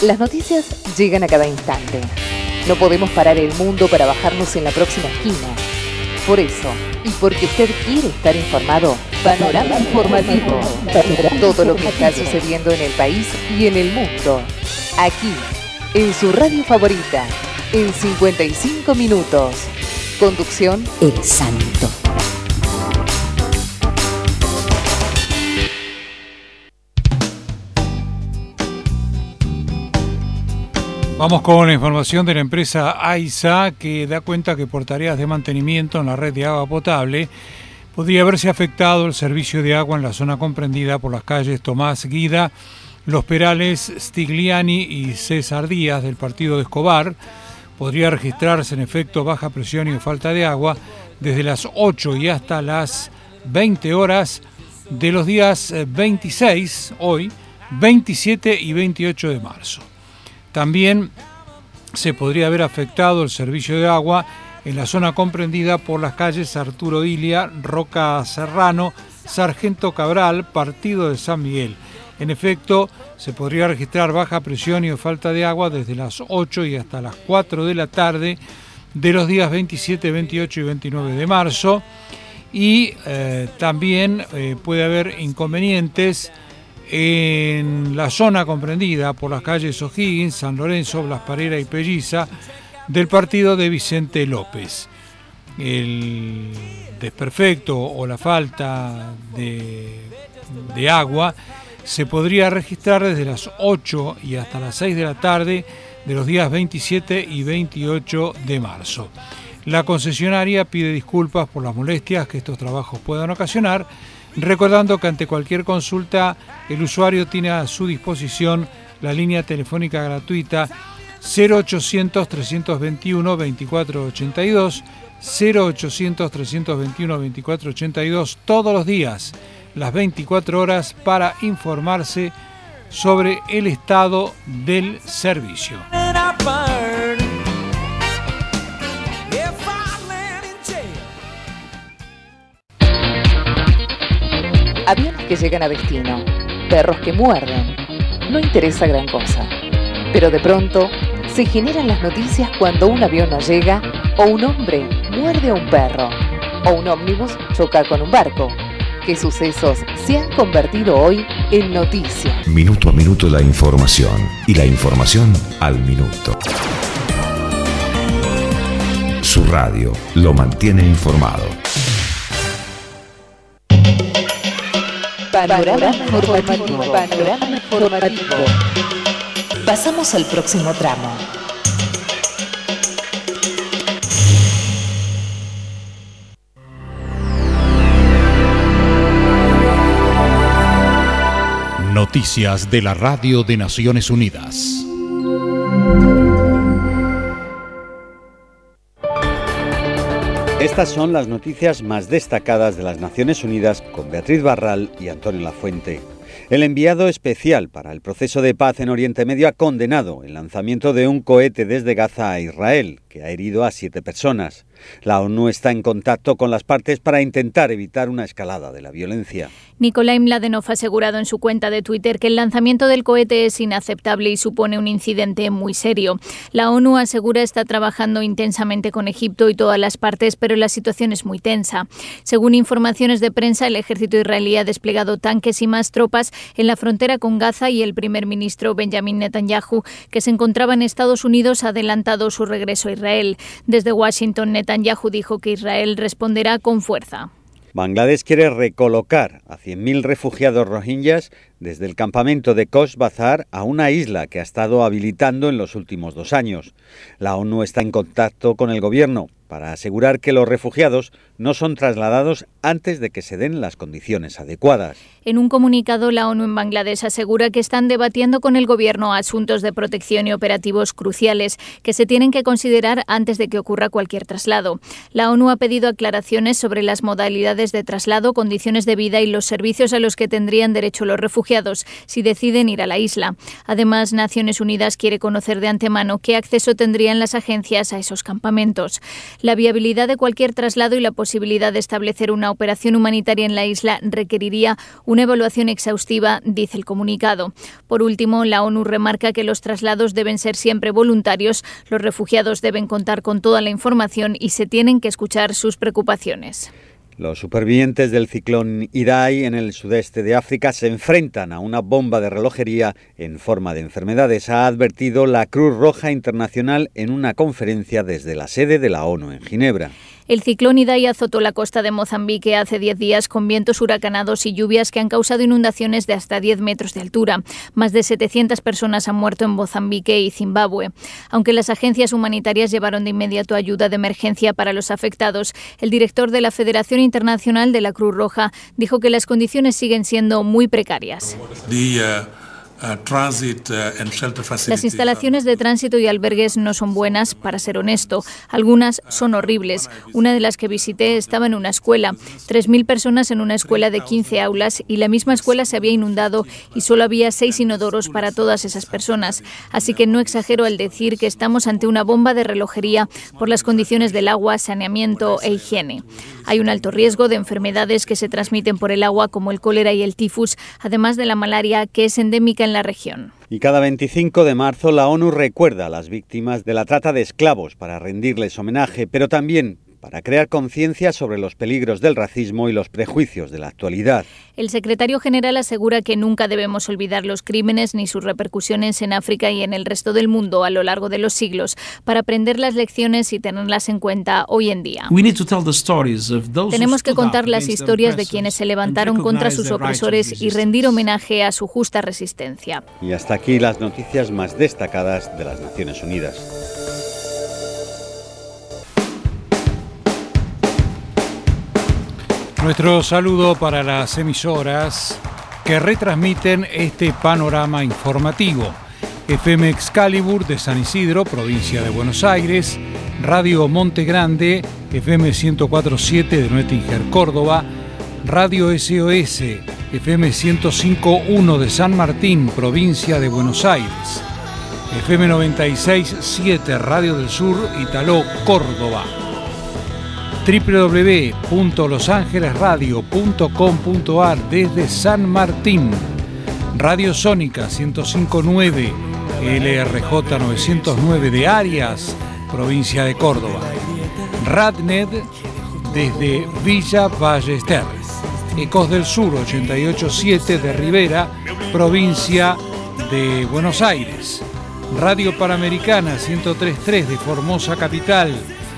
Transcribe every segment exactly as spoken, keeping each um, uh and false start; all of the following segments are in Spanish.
Las noticias llegan a cada instante. No podemos parar el mundo para bajarnos en la próxima esquina. Por eso, y porque usted quiere estar informado, Panorama Informativo. Todo lo que está sucediendo en el país y en el mundo. Aquí, en su radio favorita, en cincuenta y cinco minutos. Conducción, El Santo. Vamos con la información de la empresa AISA, que da cuenta que por tareas de mantenimiento en la red de agua potable podría haberse afectado el servicio de agua en la zona comprendida por las calles Tomás Guida, Los Perales, Stigliani y César Díaz del partido de Escobar. Podría registrarse en efecto baja presión y falta de agua desde las ocho y hasta las veinte horas de los días veintiséis, hoy, veintisiete y veintiocho de marzo. También se podría haber afectado el servicio de agua en la zona comprendida por las calles Arturo Ilia, Roca Serrano, Sargento Cabral, Partido de San Miguel. En efecto, se podría registrar baja presión y o falta de agua desde las ocho y hasta las cuatro de la tarde de los días veintisiete, veintiocho y veintinueve de marzo. Y eh, también eh, puede haber inconvenientes en la zona comprendida por las calles O'Higgins, San Lorenzo, Blas Parera y Pelliza del partido de Vicente López. El desperfecto o la falta de, de agua se podría registrar desde las ocho y hasta las seis de la tarde de los días veintisiete y veintiocho de marzo. La concesionaria pide disculpas por las molestias que estos trabajos puedan ocasionar, recordando que ante cualquier consulta el usuario tiene a su disposición la línea telefónica gratuita cero ochocientos, trescientos veintiuno, veinticuatro ochenta y dos, cero ochocientos, trescientos veintiuno, veinticuatro ochenta y dos todos los días, las veinticuatro horas, para informarse sobre el estado del servicio. Aviones que llegan a destino, perros que muerden. No interesa gran cosa. Pero de pronto se generan las noticias cuando un avión no llega, o un hombre muerde a un perro, o un ómnibus choca con un barco. ¿Qué sucesos se han convertido hoy en noticias? Minuto a minuto la información, y la información al minuto. Su radio lo mantiene informado. Panorama informativo. Panorama informativo. Pasamos al próximo tramo. Noticias de la Radio de Naciones Unidas. Estas son las noticias más destacadas de las Naciones Unidas con Beatriz Barral y Antonio Lafuente. El enviado especial para el proceso de paz en Oriente Medio ha condenado el lanzamiento de un cohete desde Gaza a Israel, que ha herido a siete personas. La ONU está en contacto con las partes para intentar evitar una escalada de la violencia. Nikolai Mladenov ha asegurado en su cuenta de Twitter que el lanzamiento del cohete es inaceptable y supone un incidente muy serio. La ONU asegura está trabajando intensamente con Egipto y todas las partes, pero la situación es muy tensa. Según informaciones de prensa, el ejército israelí ha desplegado tanques y más tropas en la frontera con Gaza, y el primer ministro Benjamin Netanyahu, que se encontraba en Estados Unidos, ha adelantado su regreso a Israel. Desde Washington, Netanyahu dijo que Israel responderá con fuerza. Bangladesh quiere recolocar a cien mil refugiados rohingyas desde el campamento de Cox's Bazar a una isla que ha estado habilitando en los últimos dos años. La ONU está en contacto con el gobierno para asegurar que los refugiados no son trasladados antes de que se den las condiciones adecuadas. En un comunicado, la ONU en Bangladesh asegura que están debatiendo con el gobierno asuntos de protección y operativos cruciales que se tienen que considerar antes de que ocurra cualquier traslado. La ONU ha pedido aclaraciones sobre las modalidades de traslado, condiciones de vida y los servicios a los que tendrían derecho los refugiados refugiados si deciden ir a la isla. Además, Naciones Unidas quiere conocer de antemano qué acceso tendrían las agencias a esos campamentos. La viabilidad de cualquier traslado y la posibilidad de establecer una operación humanitaria en la isla requeriría una evaluación exhaustiva, dice el comunicado. Por último, la ONU remarca que los traslados deben ser siempre voluntarios, los refugiados deben contar con toda la información y se tienen que escuchar sus preocupaciones. Los supervivientes del ciclón Idai en el sudeste de África se enfrentan a una bomba de relojería en forma de enfermedades, ha advertido la Cruz Roja Internacional en una conferencia desde la sede de la ONU en Ginebra. El ciclón Idai azotó la costa de Mozambique hace diez días con vientos huracanados y lluvias que han causado inundaciones de hasta diez metros de altura. Más de setecientas personas han muerto en Mozambique y Zimbabue. Aunque las agencias humanitarias llevaron de inmediato ayuda de emergencia para los afectados, el director de la Federación Internacional de la Cruz Roja dijo que las condiciones siguen siendo muy precarias. The, uh... Uh, transit, uh, and shelter facilities. Las instalaciones de tránsito y albergues no son buenas, para ser honesto. Algunas son horribles. Una de las que visité estaba en una escuela. tres mil personas en una escuela de quince aulas y la misma escuela se había inundado y solo había seis inodoros para todas esas personas. Así que no exagero al decir que estamos ante una bomba de relojería por las condiciones del agua, saneamiento e higiene. Hay un alto riesgo de enfermedades que se transmiten por el agua como el cólera y el tifus, además de la malaria, que es endémica en la región. Y cada veinticinco de marzo la ONU recuerda a las víctimas de la trata de esclavos para rendirles homenaje, pero también para crear conciencia sobre los peligros del racismo y los prejuicios de la actualidad. El secretario general asegura que nunca debemos olvidar los crímenes ni sus repercusiones en África y en el resto del mundo a lo largo de los siglos, para aprender las lecciones y tenerlas en cuenta hoy en día. Tenemos que contar las historias de quienes se levantaron contra sus opresores y rendir homenaje a su justa resistencia. Y hasta aquí las noticias más destacadas de las Naciones Unidas. Nuestro saludo para las emisoras que retransmiten este panorama informativo. F M Excalibur de San Isidro, provincia de Buenos Aires, Radio Monte Grande, F M ciento cuatro punto siete de Nuettinger, Córdoba, Radio S O S, F M ciento cinco punto uno de San Martín, provincia de Buenos Aires, F M noventa y seis punto siete Radio del Sur, Italó, Córdoba, doble u doble u doble u punto los ángeles radio punto com punto a r desde San Martín, Radio Sónica ciento cinco punto nueve, L R J novecientos nueve de Arias, provincia de Córdoba, Radnet desde Villa Ballester, Ecos del Sur ochenta y ocho punto siete de Rivera, provincia de Buenos Aires, Radio Panamericana ciento tres punto tres de Formosa Capital,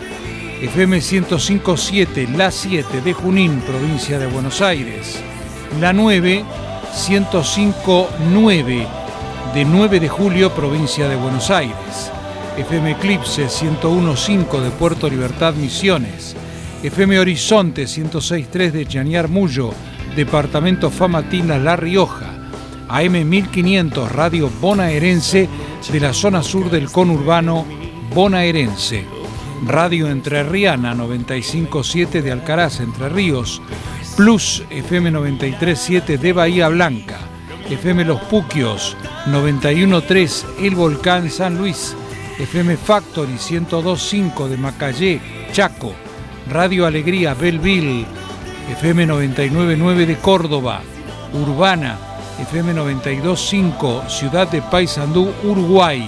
F M ciento cinco punto siete, La siete de Junín, provincia de Buenos Aires, La nueve, ciento cinco punto nueve de nueve de Julio, provincia de Buenos Aires, F M Eclipse ciento uno punto cinco de Puerto Libertad, Misiones, F M Horizonte ciento seis punto tres de Chañar Mullo, departamento Famatina, La Rioja, A M mil quinientos Radio Bonaerense de la zona sur del conurbano bonaerense, Radio Entrerriana noventa y cinco punto siete de Alcaraz, Entre Ríos, Plus F M noventa y tres punto siete de Bahía Blanca, F M Los Puquios noventa y uno punto tres El Volcán, San Luis, F M Factory ciento dos punto cinco de Macayé, Chaco, Radio Alegría Belleville, F M noventa y nueve punto nueve de Córdoba, Urbana, F M noventa y dos punto cinco Ciudad de Paysandú, Uruguay,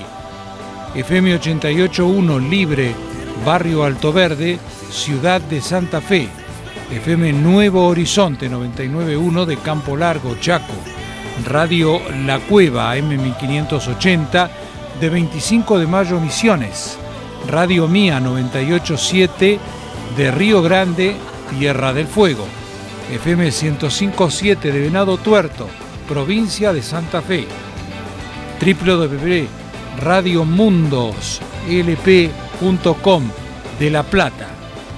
F M ochenta y ocho punto uno Libre, Barrio Alto Verde, Ciudad de Santa Fe, F M Nuevo Horizonte noventa y nueve punto uno de Campo Largo, Chaco, Radio La Cueva A M mil quinientos ochenta de veinticinco de Mayo, Misiones, Radio Mía noventa y ocho punto siete de Río Grande, Tierra del Fuego, F M ciento cinco punto siete de Venado Tuerto, provincia de Santa Fe, doble u doble u doble u punto radio mundos l p punto com de La Plata,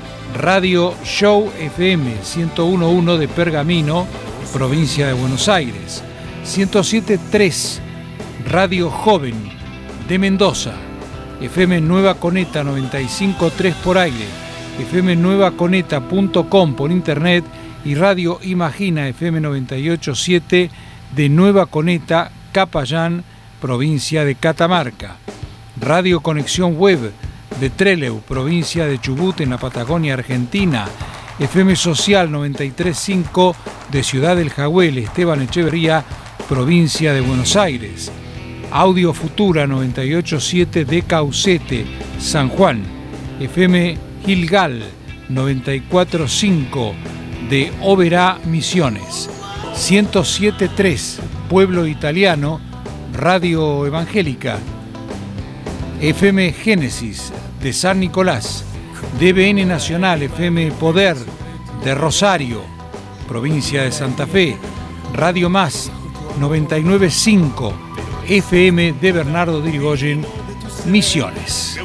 Radio Show F M ciento uno punto uno de Pergamino, provincia de Buenos Aires, ciento siete punto tres Radio Joven de Mendoza, F M Nueva Coneta noventa y cinco punto tres por aire, F M nueva coneta punto com por internet y Radio Imagina F M noventa y ocho punto siete de Nueva Coneta, Capayán, provincia de Catamarca. Radio Conexión Web de Trelew, provincia de Chubut, en la Patagonia Argentina. F M Social noventa y tres punto cinco de Ciudad del Jagüel, Esteban Echeverría, provincia de Buenos Aires. Audio Futura noventa y ocho punto siete de Caucete, San Juan. F M Gilgal noventa y cuatro punto cinco de Oberá, Misiones. ciento siete punto tres Pueblo Italiano, Radio Evangélica. F M Génesis de San Nicolás. D B N Nacional, F M Poder de Rosario, provincia de Santa Fe. Radio Más noventa y nueve punto cinco F M de Bernardo de Irigoyen, Misiones.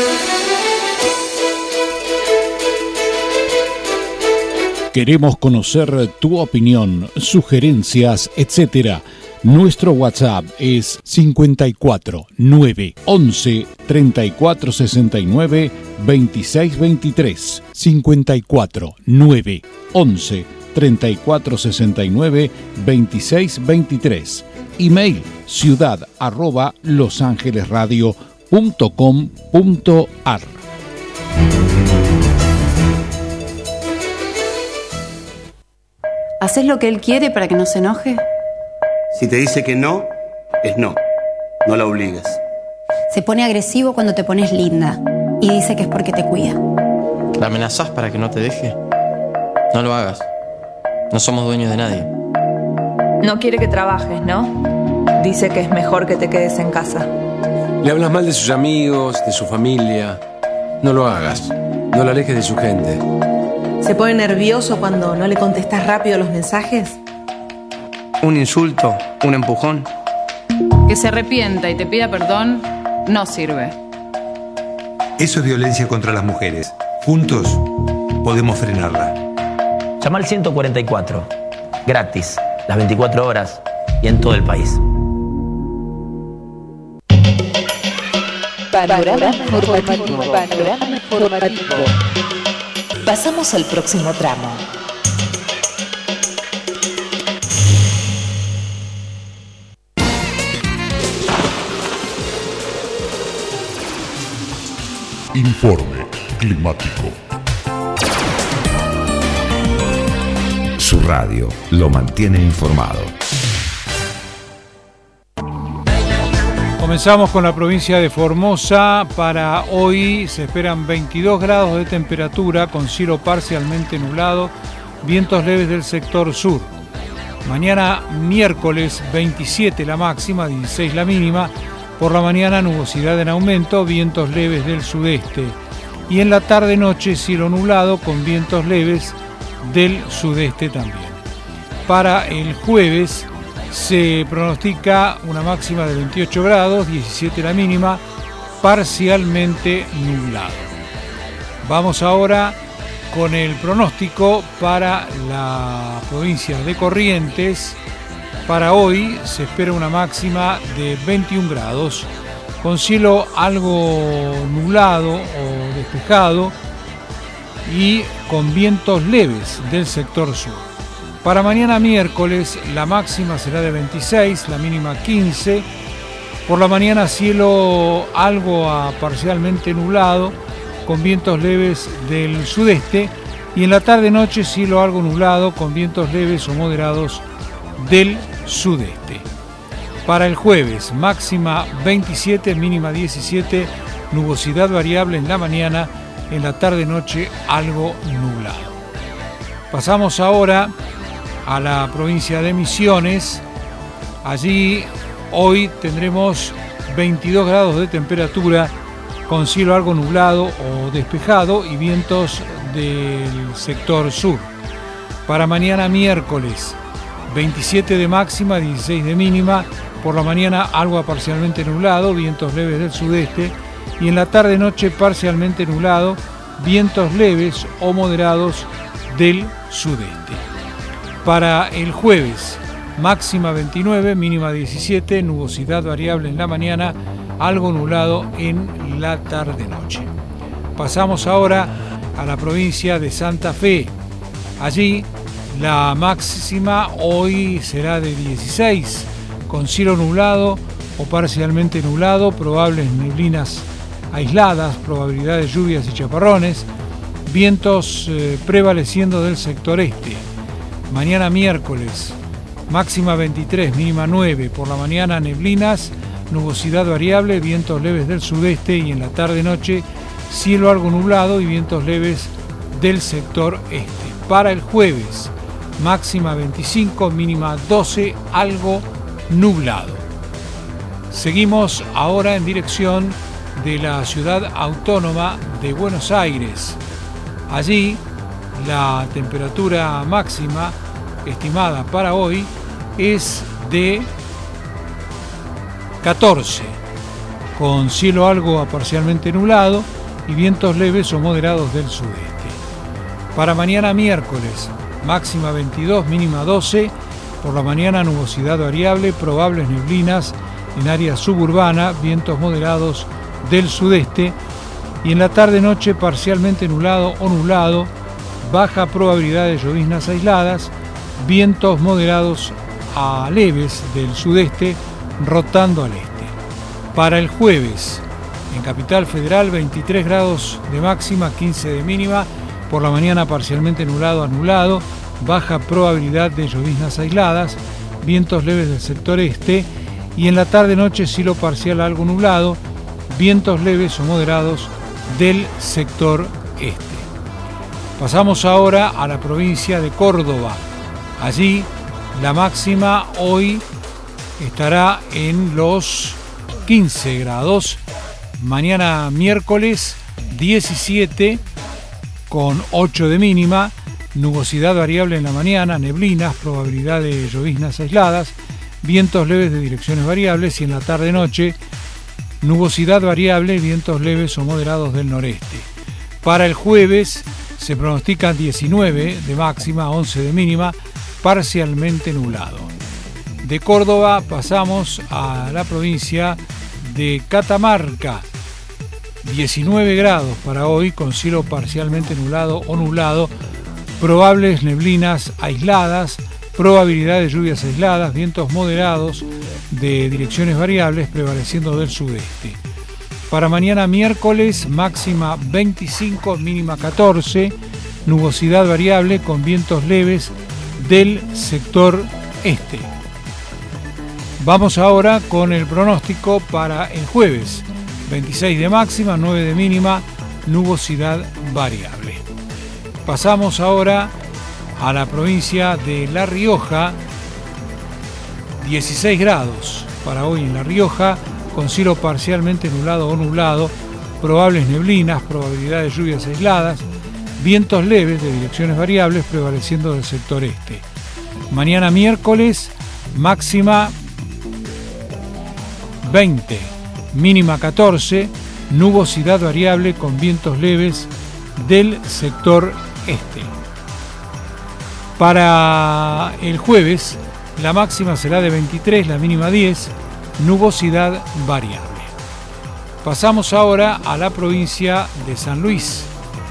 Queremos conocer tu opinión, sugerencias, etcétera. Nuestro WhatsApp es cincuenta y cuatro nueve once treinta y cuatro sesenta y nueve veintiséis veintitrés. cincuenta y cuatro nueve once treinta y cuatro sesenta y nueve veintiséis veintitrés. Email ciudad arroba losangelesradio punto com punto ar. ¿Haces lo que él quiere para que no se enoje? Si te dice que no, es no. No la obligues. Se pone agresivo cuando te pones linda y dice que es porque te cuida. ¿La amenazás para que no te deje? No lo hagas. No somos dueños de nadie. No quiere que trabajes, ¿no? Dice que es mejor que te quedes en casa. Le hablas mal de sus amigos, de su familia. No lo hagas. No la alejes de su gente. ¿Se pone nervioso cuando no le contestas rápido los mensajes? Un insulto, un empujón. Que se arrepienta y te pida perdón no sirve. Eso es violencia contra las mujeres. Juntos podemos frenarla. Llama al ciento cuarenta y cuatro. Gratis. Las veinticuatro horas y en todo el país. Panorama informativo. Panorama informativo. Pasamos al próximo tramo. Informe climático. Su radio lo mantiene informado. Comenzamos con la provincia de Formosa. Para hoy se esperan veintidós grados de temperatura con cielo parcialmente nublado, vientos leves del sector sur. Mañana miércoles veintisiete la máxima, dieciséis la mínima. Por la mañana nubosidad en aumento, vientos leves del sudeste. Y en la tarde-noche cielo nublado con vientos leves del sudeste también. Para el jueves se pronostica una máxima de veintiocho grados, diecisiete la mínima, parcialmente nublado. Vamos ahora con el pronóstico para la provincia de Corrientes. Para hoy se espera una máxima de veintiún grados, con cielo algo nublado o despejado y con vientos leves del sector sur. Para mañana miércoles la máxima será de veintiséis, la mínima quince. Por la mañana cielo algo a parcialmente nublado, con vientos leves del sudeste. Y en la tarde-noche cielo algo nublado, con vientos leves o moderados del sudeste. Para el jueves, máxima veintisiete, mínima diecisiete, nubosidad variable en la mañana, en la tarde-noche algo nublado. Pasamos ahora a la provincia de Misiones. Allí hoy tendremos veintidós grados de temperatura con cielo algo nublado o despejado y vientos del sector sur. Para mañana miércoles, veintisiete de máxima, dieciséis de mínima. Por la mañana algo parcialmente nublado, vientos leves del sudeste. Y en la tarde-noche parcialmente nublado, vientos leves o moderados del sudeste. Para el jueves, máxima veintinueve, mínima diecisiete, nubosidad variable en la mañana, algo nublado en la tarde-noche. Pasamos ahora a la provincia de Santa Fe. Allí La máxima hoy será de dieciséis, con cielo nublado o parcialmente nublado, probables neblinas aisladas, probabilidad de lluvias y chaparrones, vientos eh, prevaleciendo del sector este. Mañana miércoles, máxima veintitrés, mínima nueve, por la mañana neblinas, nubosidad variable, vientos leves del sudeste y en la tarde-noche cielo algo nublado y vientos leves del sector este. Para el jueves, máxima veinticinco, mínima doce, algo nublado. Seguimos ahora en dirección de la ciudad autónoma de Buenos Aires. Allí la temperatura máxima estimada para hoy es de catorce, con cielo algo a parcialmente nublado y vientos leves o moderados del sudeste. Para mañana miércoles, máxima veintidós, mínima doce, por la mañana nubosidad variable, probables neblinas en área suburbana, vientos moderados del sudeste y en la tarde-noche parcialmente nublado o nublado, baja probabilidad de lloviznas aisladas, vientos moderados a leves del sudeste rotando al este. Para el jueves, en Capital Federal, veintitrés grados de máxima, quince de mínima, por la mañana parcialmente nublado a nublado, baja probabilidad de lloviznas aisladas, vientos leves del sector este y en la tarde-noche cielo parcial algo nublado, vientos leves o moderados del sector este. Pasamos ahora a la provincia de Córdoba. Allí la máxima hoy estará en los quince grados, mañana miércoles diecisiete con ocho de mínima, nubosidad variable en la mañana, neblinas, probabilidad de lloviznas aisladas, vientos leves de direcciones variables y en la tarde-noche nubosidad variable, vientos leves o moderados del noreste. Para el jueves se pronostican diecinueve de máxima, once de mínima, parcialmente nublado. De Córdoba pasamos a la provincia de Catamarca. diecinueve grados para hoy, con cielo parcialmente nublado o nublado, probables neblinas aisladas, probabilidad de lluvias aisladas, vientos moderados de direcciones variables prevaleciendo del sudeste. Para mañana miércoles, máxima veinticinco, mínima catorce, nubosidad variable con vientos leves del sector este. Vamos ahora con el pronóstico para el jueves. veintiséis de máxima, nueve de mínima, nubosidad variable. Pasamos ahora a la provincia de La Rioja. dieciséis grados para hoy en La Rioja, con cielo parcialmente nublado o nublado, probables neblinas, probabilidad de lluvias aisladas, vientos leves de direcciones variables prevaleciendo del sector este. Mañana miércoles, máxima veinte, mínima catorce, nubosidad variable con vientos leves del sector este. Para el jueves, la máxima será de veintitrés, la mínima diez, nubosidad variable. Pasamos ahora a la provincia de San Luis.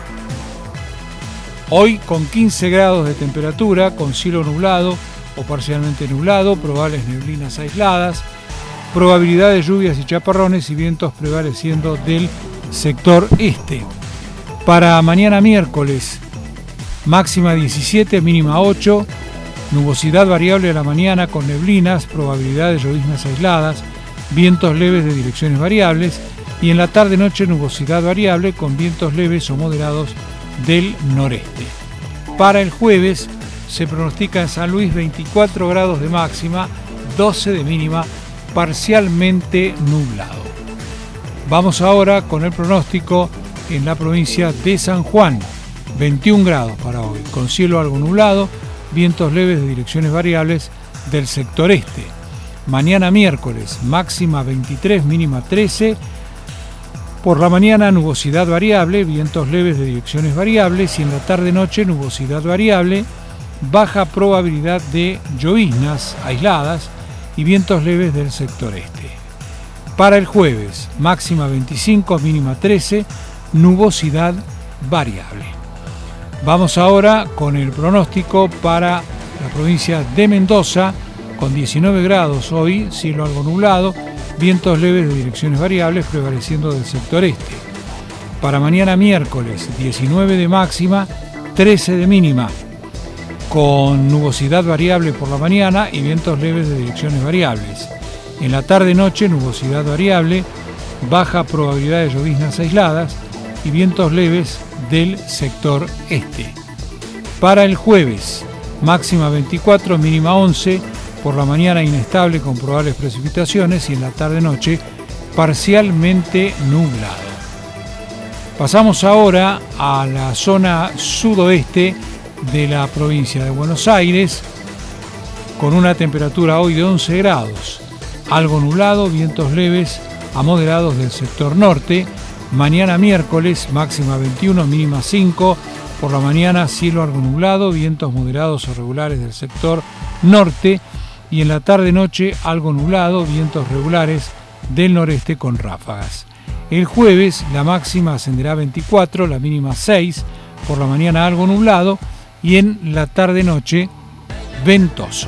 Hoy con quince grados de temperatura, con cielo nublado o parcialmente nublado, probables neblinas aisladas, probabilidad de lluvias y chaparrones y vientos prevaleciendo del sector este. Para mañana miércoles, máxima diecisiete, mínima ocho, nubosidad variable a la mañana con neblinas, probabilidad de lloviznas aisladas, vientos leves de direcciones variables y en la tarde-noche nubosidad variable con vientos leves o moderados del noreste. Para el jueves se pronostica en San Luis veinticuatro grados de máxima, doce de mínima, parcialmente nublado. Vamos ahora con el pronóstico en la provincia de San Juan. veintiún grados para hoy, con cielo algo nublado, vientos leves de direcciones variables del sector este. Mañana miércoles, máxima veintitrés, mínima trece. Por la mañana nubosidad variable, vientos leves de direcciones variables y en la tarde-noche nubosidad variable, baja probabilidad de lloviznas aisladas y vientos leves del sector este. Para el jueves, máxima veinticinco, mínima trece, nubosidad variable. Vamos ahora con el pronóstico para la provincia de Mendoza, con diecinueve grados hoy, cielo algo nublado, vientos leves de direcciones variables prevaleciendo del sector este. Para mañana miércoles, diecinueve de máxima, trece de mínima, con nubosidad variable por la mañana y vientos leves de direcciones variables. En la tarde-noche, nubosidad variable, baja probabilidad de lloviznas aisladas y vientos leves del sector este. Para el jueves, máxima veinticuatro, mínima once, por la mañana inestable con probables precipitaciones y en la tarde-noche parcialmente nublado. Pasamos ahora a la zona sudoeste de la provincia de Buenos Aires, con una temperatura hoy de once grados, algo nublado, vientos leves a moderados del sector norte. Mañana miércoles, máxima veintiuno, mínima cinco, por la mañana cielo algo nublado, vientos moderados o regulares del sector norte y en la tarde-noche algo nublado, vientos regulares del noreste con ráfagas. El jueves la máxima ascenderá a veinticuatro, la mínima seis, por la mañana algo nublado y en la tarde-noche ventoso.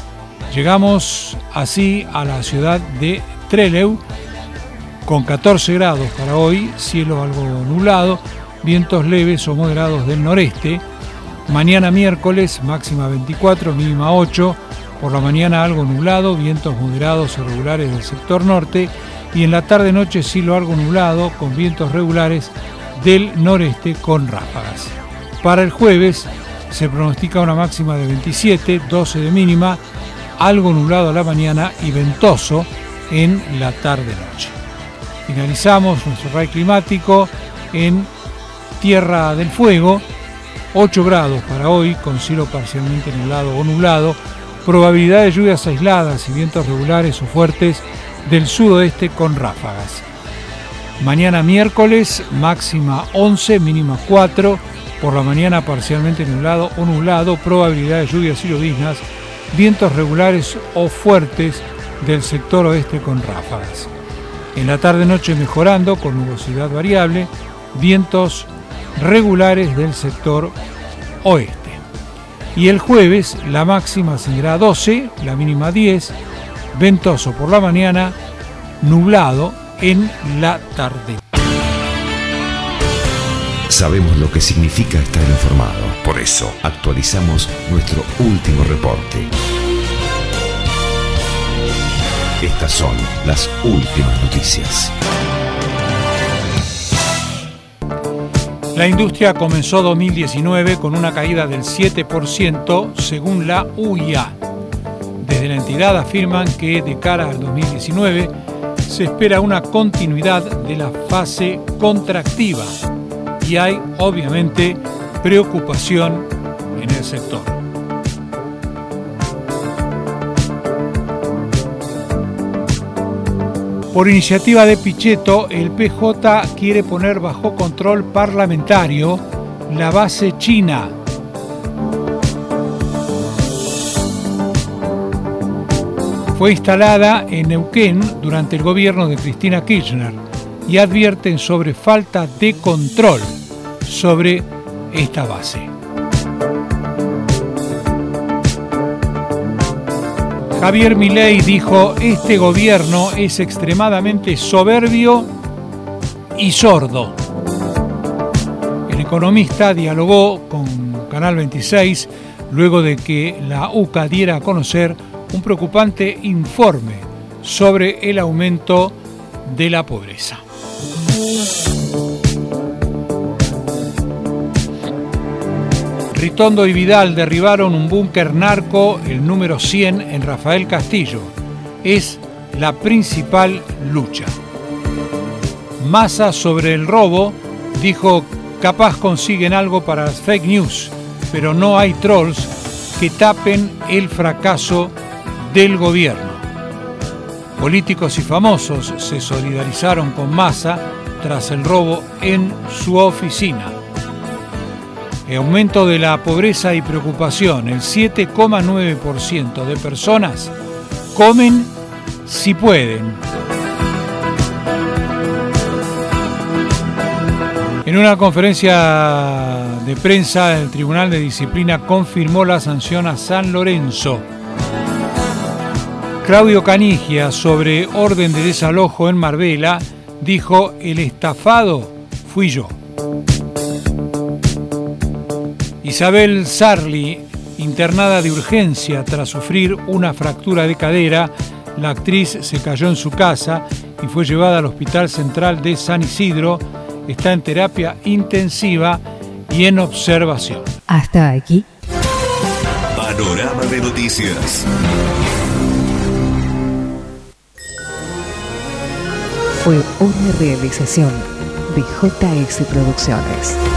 Llegamos así a la ciudad de Trelew con catorce grados para hoy, cielo algo nublado, vientos leves o moderados del noreste. Mañana miércoles máxima veinticuatro, mínima ocho, por la mañana algo nublado, vientos moderados o regulares del sector norte y en la tarde-noche cielo algo nublado con vientos regulares del noreste con ráfagas. Para el jueves se pronostica una máxima de veintisiete, doce de mínima, algo nublado a la mañana y ventoso en la tarde-noche. Finalizamos nuestro R A I climático en Tierra del Fuego, ocho grados para hoy con cielo parcialmente nublado o nublado, probabilidad de lluvias aisladas y vientos regulares o fuertes del sudoeste con ráfagas. Mañana miércoles máxima once, mínima cuatro, por la mañana parcialmente nublado o nublado, probabilidad de lluvias y lloviznas, vientos regulares o fuertes del sector oeste con ráfagas. En la tarde-noche mejorando con nubosidad variable, vientos regulares del sector oeste. Y el jueves la máxima ascenderá doce, la mínima diez, ventoso por la mañana, nublado en la tarde. Sabemos lo que significa estar informado. Por eso actualizamos nuestro último reporte. Estas son las últimas noticias. La industria comenzó dos mil diecinueve con una caída del siete por ciento según la U I A. Desde la entidad afirman que de cara al dos mil diecinueve se espera una continuidad de la fase contractiva y hay obviamente preocupación en el sector. Por iniciativa de Pichetto, el P J quiere poner bajo control parlamentario la base china. Fue instalada en Neuquén durante el gobierno de Cristina Kirchner y advierten sobre falta de control sobre esta base. Javier Milei dijo: este gobierno es extremadamente soberbio y sordo. El economista dialogó con Canal veintiséis luego de que la U C A diera a conocer un preocupante informe sobre el aumento de la pobreza. Ritondo y Vidal derribaron un búnker narco, el número cien, en Rafael Castillo. Es la principal lucha. Massa sobre el robo dijo: capaz consiguen algo para las fake news, pero no hay trolls que tapen el fracaso del gobierno. Políticos y famosos se solidarizaron con Massa tras el robo en su oficina. El aumento de la pobreza y preocupación. El siete coma nueve por ciento de personas comen si pueden. En una conferencia de prensa, el Tribunal de Disciplina confirmó la sanción a San Lorenzo. Claudio Canigia, sobre orden de desalojo en Marbella, dijo: el estafado fui yo. Isabel Sarli, internada de urgencia tras sufrir una fractura de cadera, la actriz se cayó en su casa y fue llevada al Hospital Central de San Isidro. Está en terapia intensiva y en observación. Hasta aquí. Panorama de noticias. Fue una realización de J S Producciones.